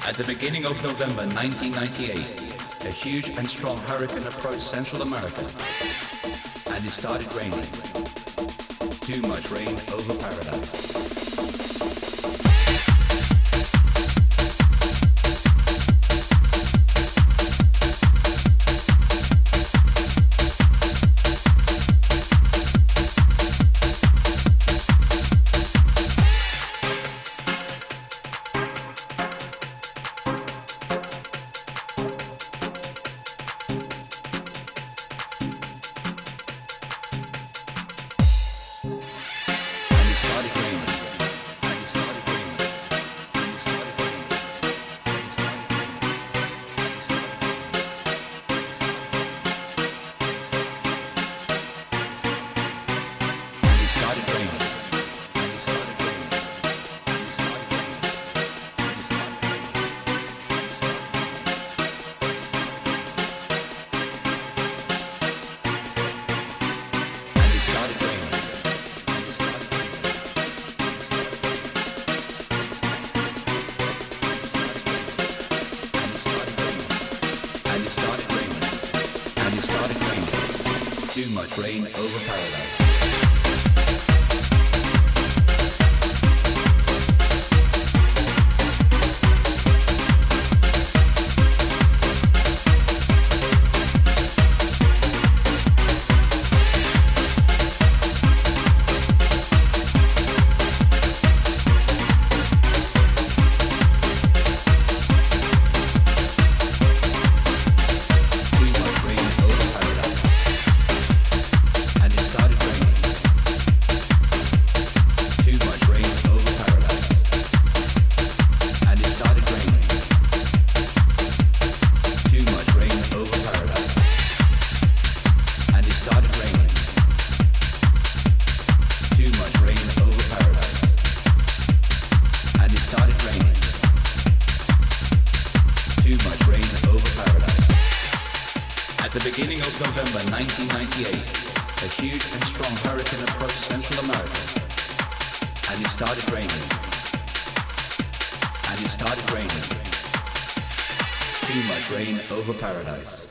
At the beginning of November 1998, a huge and strong hurricane approached Central America, and it started raining. Too much rain over paradise. Too much rain over paradise. At the beginning of November 1998, a huge and strong hurricane approached Central America, and it started raining. Too much rain over paradise.